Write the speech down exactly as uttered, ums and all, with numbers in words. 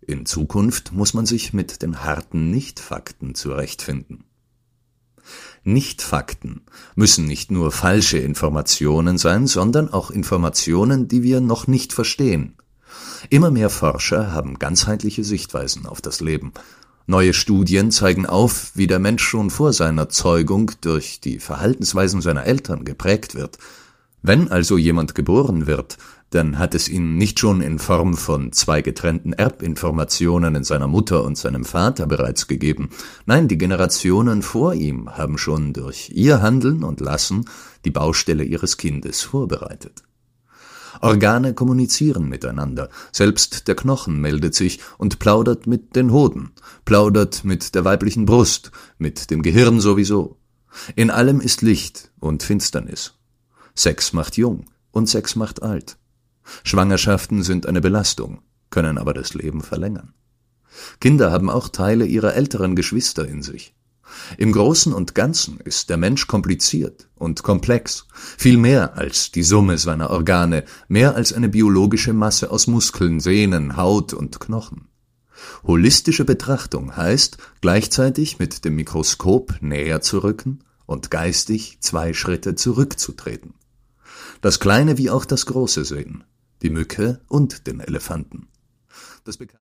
In Zukunft muss man sich mit den harten Nichtfakten zurechtfinden. Nichtfakten müssen nicht nur falsche Informationen sein, sondern auch Informationen, die wir noch nicht verstehen. Immer mehr Forscher haben ganzheitliche Sichtweisen auf das Leben. Neue Studien zeigen auf, wie der Mensch schon vor seiner Zeugung durch die Verhaltensweisen seiner Eltern geprägt wird. Wenn also jemand geboren wird, dann hat es ihn nicht schon in Form von zwei getrennten Erbinformationen in seiner Mutter und seinem Vater bereits gegeben. Nein, die Generationen vor ihm haben schon durch ihr Handeln und Lassen die Baustelle ihres Kindes vorbereitet. Organe kommunizieren miteinander, selbst der Knochen meldet sich und plaudert mit den Hoden, plaudert mit der weiblichen Brust, mit dem Gehirn sowieso. In allem ist Licht und Finsternis. Sex macht jung und Sex macht alt. Schwangerschaften sind eine Belastung, können aber das Leben verlängern. Kinder haben auch Teile ihrer älteren Geschwister in sich. Im Großen und Ganzen ist der Mensch kompliziert und komplex, viel mehr als die Summe seiner Organe, mehr als eine biologische Masse aus Muskeln, Sehnen, Haut und Knochen. Holistische Betrachtung heißt, gleichzeitig mit dem Mikroskop näher zu rücken und geistig zwei Schritte zurückzutreten. Das Kleine wie auch das Große sehen, die Mücke und den Elefanten. Das